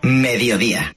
Mediodía.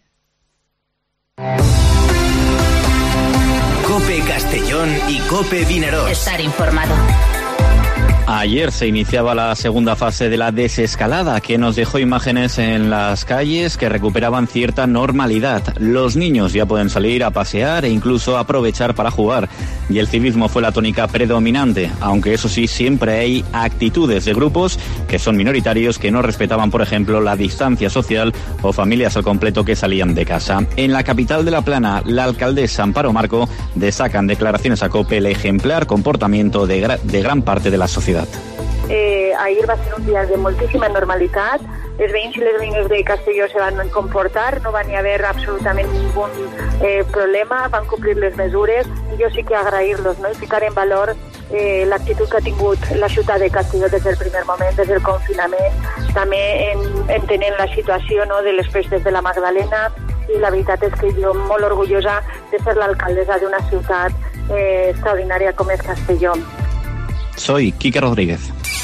COPE Castellón y COPE Vinaròs. Estar informado. Ayer se iniciaba la segunda fase de la desescalada, que nos dejó imágenes en las calles que recuperaban cierta normalidad. Los niños ya pueden salir a pasear e incluso aprovechar para jugar. Y el civismo fue la tónica predominante, aunque eso sí, siempre hay actitudes de grupos que son minoritarios, que no respetaban, por ejemplo, la distancia social, o familias al completo que salían de casa. En la capital de La Plana, la alcaldesa Amparo Marco destaca en declaraciones a COPE el ejemplar comportamiento de gran parte de la sociedad. Ahir va ser un dia de moltíssima normalitat. Els veïns i les veïnes de Castelló se van comportar, no va ni haver absolutament ningú problema, van complir les mesures, i jo sí que agrair-los, no? I ficar en valor l'actitud que ha tingut la ciutat de Castelló des del primer moment, des del confinament, també entenent la situació, no, de les festes de la Magdalena, i la veritat és que jo molt orgullosa de ser l'alcaldessa d'una ciutat extraordinària com és Castelló. Soy Quique Rodríguez.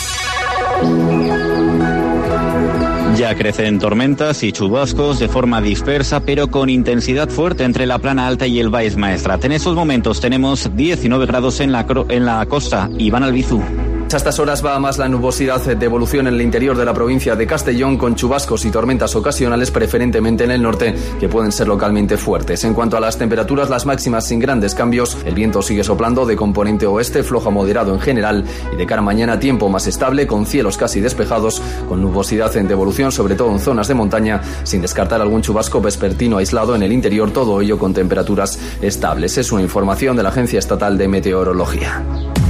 Ya crecen tormentas y chubascos de forma dispersa, pero con intensidad fuerte entre la Plana Alta y el Baix Maestrat. En estos momentos tenemos 19 grados en la costa. Iván Albizu. A estas horas va más la nubosidad de evolución en el interior de la provincia de Castellón, con chubascos y tormentas ocasionales, preferentemente en el norte, que pueden ser localmente fuertes. En cuanto a las temperaturas, las máximas sin grandes cambios. El viento sigue soplando de componente oeste, flojo a moderado en general, y de cara a mañana tiempo más estable, con cielos casi despejados, con nubosidad en devolución, sobre todo en zonas de montaña, sin descartar algún chubasco vespertino aislado en el interior, todo ello con temperaturas estables. Es una información de la Agencia Estatal de Meteorología.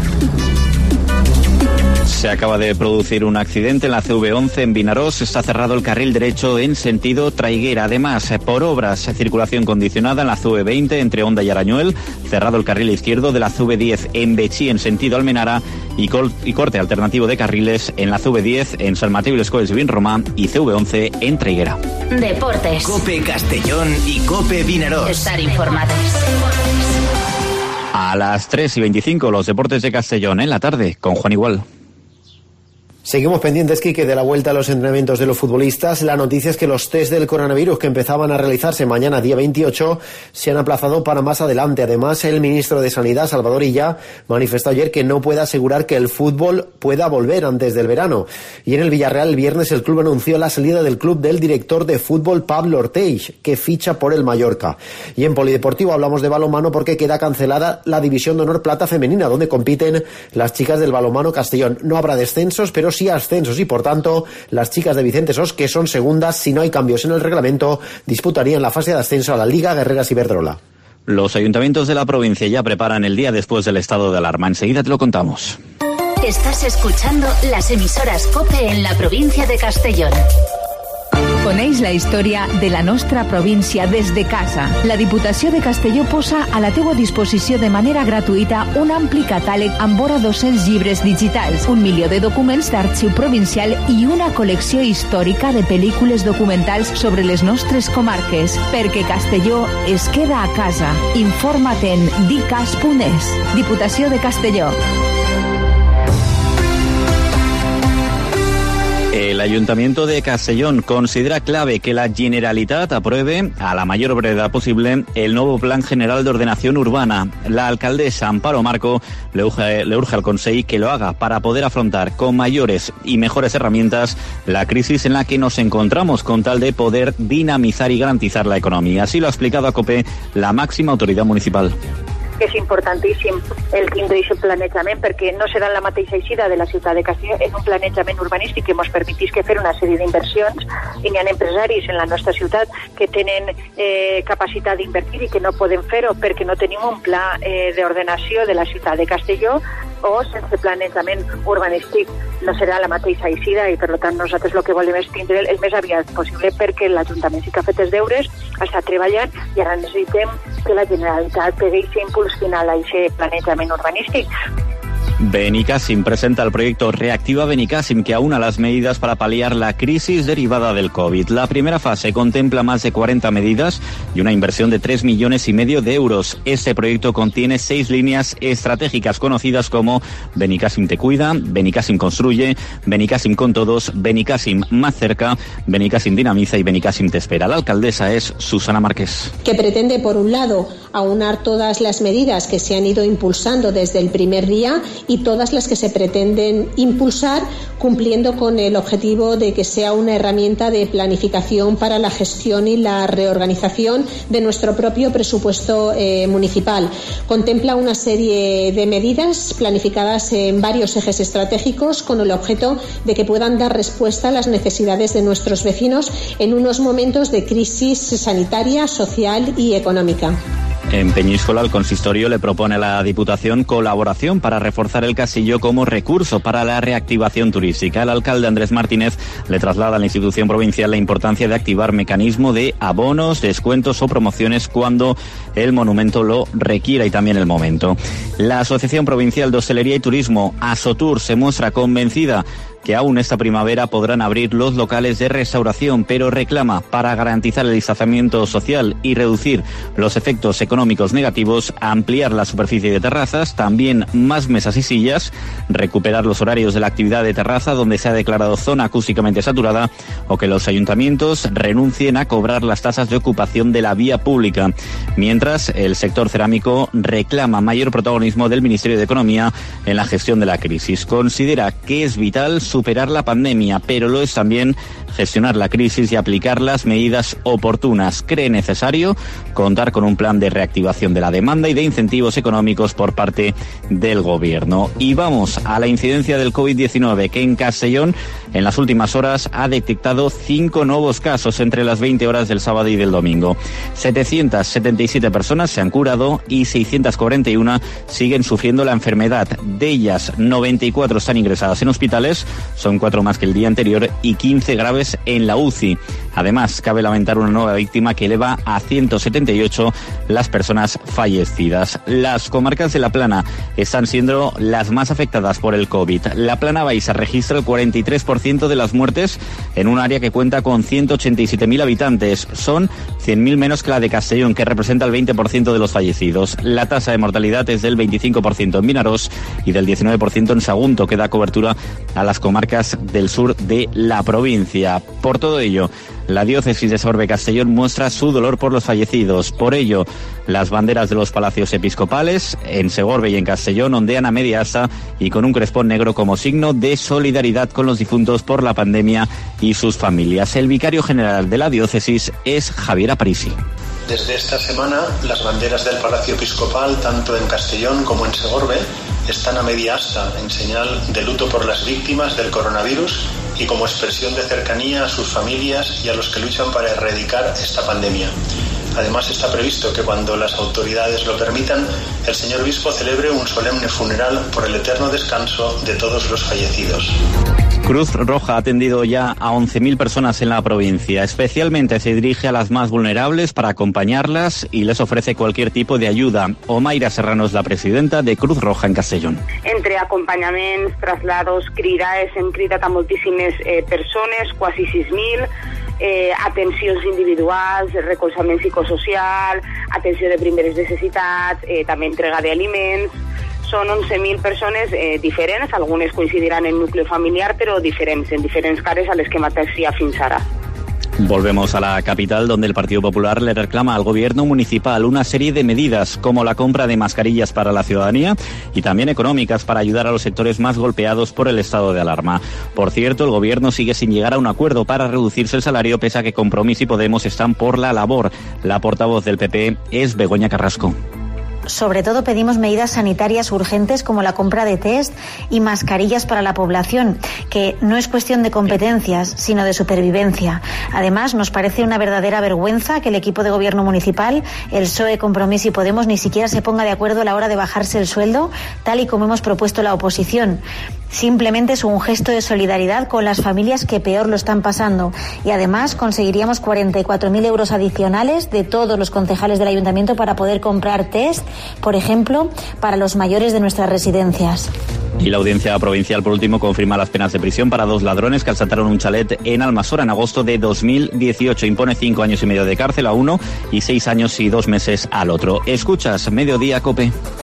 Se acaba de producir un accidente en la CV11 en Vinaròs. Está cerrado el carril derecho en sentido Traiguera. Además, por obras, circulación condicionada en la CV20 entre Onda y Arañuel. Cerrado el carril izquierdo de la CV10 en Betxí en sentido Almenara. Y corte alternativo de carriles en la CV10 en San Mateo y les Colles de Vinromà y CV11 en Traiguera. Deportes. COPE Castellón y COPE Vinaròs. Estar informados. A las 3:25 los deportes de Castellón en la tarde con Juan Igual. Seguimos pendientes, Quique, de la vuelta a los entrenamientos de los futbolistas. La noticia es que los test del coronavirus que empezaban a realizarse mañana, día 28, se han aplazado para más adelante. Además, el ministro de Sanidad, Salvador Illa, manifestó ayer que no puede asegurar que el fútbol pueda volver antes del verano. Y en el Villarreal, el viernes, el club anunció la salida del club del director de fútbol, Pablo Orteix, que ficha por el Mallorca. Y en polideportivo hablamos de balonmano porque queda cancelada la División de Honor Plata Femenina, donde compiten las chicas del balonmano Castellón. No habrá descensos, pero sí ascensos, y por tanto las chicas de Vicente Sos, que son segundas, si no hay cambios en el reglamento, disputarían la fase de ascenso a la Liga Guerreras Iberdrola. Los ayuntamientos de la provincia ya preparan el día después del estado de alarma. Enseguida te lo contamos. Estás escuchando las emisoras COPE en la provincia de Castellón. Coneix la història de la nostra província des de casa. La Diputació de Castelló posa a la teua disposició de manera gratuïta un ampli catàleg amb vora 200 llibres digitals, 1 milió de documents d'arxiu provincial i una col·lecció històrica de pel·lícules documentals sobre les nostres comarques. Perquè Castelló es queda a casa. Informa't en dicas.es. Diputació de Castelló. El Ayuntamiento de Castellón considera clave que la Generalitat apruebe a la mayor brevedad posible el nuevo Plan General de Ordenación Urbana. La alcaldesa Amparo Marco le urge al Consell que lo haga para poder afrontar con mayores y mejores herramientas la crisis en la que nos encontramos, con tal de poder dinamizar y garantizar la economía. Así lo ha explicado a COPE la máxima autoridad municipal. És importantíssim el tindre aquest planejament, perquè no serà la mateixa eixida de la ciutat de Castelló en un planejament urbanístic que ens permetís que fer una sèrie d'inversions, i n'hi ha empresaris en la nostra ciutat que tenen capacitat d'invertir i que no poden fer-ho perquè no tenim un pla d'ordenació de la ciutat de Castelló, o sense planejament urbanístic no serà la mateixa eixida, i per tant nosaltres el que volem és tindre el més aviat possible, perquè l'Ajuntament sí que ha fet els deures, està treballant, i ara necessitem que la Generalitat pegui impuls final a aquest planejament urbanístic. Benicàssim presenta el proyecto Reactiva Benicàssim, que aúna las medidas para paliar la crisis derivada del COVID. La primera fase contempla más de 40 medidas y una inversión de 3,5 millones de euros. Este proyecto contiene 6 líneas estratégicas conocidas como Benicàssim te cuida, Benicàssim construye, Benicàssim con todos, Benicàssim más cerca, Benicàssim dinamiza y Benicàssim te espera. La alcaldesa es Susana Márquez. Que pretende, por un lado, aunar todas las medidas que se han ido impulsando desde el primer día y todas las que se pretenden impulsar, cumpliendo con el objetivo de que sea una herramienta de planificación para la gestión y la reorganización de nuestro propio presupuesto municipal. Contempla una serie de medidas planificadas en varios ejes estratégicos con el objeto de que puedan dar respuesta a las necesidades de nuestros vecinos en unos momentos de crisis sanitaria, social y económica. En Peñíscola, el consistorio le propone a la Diputación colaboración para reforzar el Castelló como recurso para la reactivación turística. El alcalde Andrés Martínez le traslada a la institución provincial la importancia de activar mecanismo de abonos, descuentos o promociones cuando el monumento lo requiera y también el momento. La Asociación Provincial de Hostelería y Turismo, Asotur, se muestra convencida que aún esta primavera podrán abrir los locales de restauración, pero reclama, para garantizar el distanciamiento social y reducir los efectos económicos negativos, ampliar la superficie de terrazas, también más mesas y sillas, recuperar los horarios de la actividad de terraza donde se ha declarado zona acústicamente saturada, o que los ayuntamientos renuncien a cobrar las tasas de ocupación de la vía pública. Mientras, el sector cerámico reclama mayor protagonismo del Ministerio de Economía en la gestión de la crisis. Considera que es vital superar la pandemia, pero lo es también gestionar la crisis y aplicar las medidas oportunas. Cree necesario contar con un plan de reactivación de la demanda y de incentivos económicos por parte del Gobierno. Y vamos a la incidencia del COVID-19, que en Castellón en las últimas horas ha detectado 5 nuevos casos entre las 20 horas del sábado y del domingo. 777 personas se han curado y 641 siguen sufriendo la enfermedad. De ellas, 94 están ingresadas en hospitales, son 4 más que el día anterior, y 15 graves en la UCI. Además, cabe lamentar una nueva víctima que eleva a 178 las personas fallecidas. Las comarcas de La Plana están siendo las más afectadas por el COVID. La Plana Baixa registra el 43% de las muertes en un área que cuenta con 187.000 habitantes. Son 100.000 menos que la de Castellón, que representa el 20% de los fallecidos. La tasa de mortalidad es del 25% en Vinaròs y del 19% en Sagunto, que da cobertura a las comarcas del sur de la provincia. Por todo ello, la diócesis de Segorbe-Castellón muestra su dolor por los fallecidos. Por ello, las banderas de los palacios episcopales en Segorbe y en Castellón ondean a media asta y con un crespón negro como signo de solidaridad con los difuntos por la pandemia y sus familias. El vicario general de la diócesis es Javier Aparici. Desde esta semana, las banderas del Palacio Episcopal, tanto en Castellón como en Segorbe, están a media asta en señal de luto por las víctimas del coronavirus y como expresión de cercanía a sus familias y a los que luchan para erradicar esta pandemia. Además, está previsto que cuando las autoridades lo permitan, el señor obispo celebre un solemne funeral por el eterno descanso de todos los fallecidos. Cruz Roja ha atendido ya a 11.000 personas en la provincia. Especialmente se dirige a las más vulnerables para acompañarlas y les ofrece cualquier tipo de ayuda. Omaira Serrano es la presidenta de Cruz Roja en Castellón. Entre acompanyaments, traslados, cridades, hem cridat a moltíssimes persones, quasi 6.000, atencions individuals, recolzament psicosocial, atenció de primeres necessitats, també entrega d'aliments. Són 11.000 persones diferents, algunes coincidiran en nucli familiar, però diferents, en diferents cares a les que m'atexia fins ara. Volvemos a la capital, donde el Partido Popular le reclama al gobierno municipal una serie de medidas, como la compra de mascarillas para la ciudadanía y también económicas para ayudar a los sectores más golpeados por el estado de alarma. Por cierto, el gobierno sigue sin llegar a un acuerdo para reducirse el salario, pese a que Compromís y Podemos están por la labor. La portavoz del PP es Begoña Carrasco. Sobre todo pedimos medidas sanitarias urgentes como la compra de test y mascarillas para la población, que no es cuestión de competencias, sino de supervivencia. Además, nos parece una verdadera vergüenza que el equipo de gobierno municipal, el PSOE, Compromís y Podemos, ni siquiera se ponga de acuerdo a la hora de bajarse el sueldo, tal y como hemos propuesto la oposición. Simplemente es un gesto de solidaridad con las familias que peor lo están pasando. Y además conseguiríamos 44.000 euros adicionales de todos los concejales del ayuntamiento para poder comprar test, por ejemplo, para los mayores de nuestras residencias. Y la Audiencia Provincial, por último, confirma las penas de prisión para 2 ladrones que asaltaron un chalet en Almasora en agosto de 2018. Impone 5 años y medio de cárcel a uno y 6 años y 2 meses al otro. Escuchas Mediodía, COPE.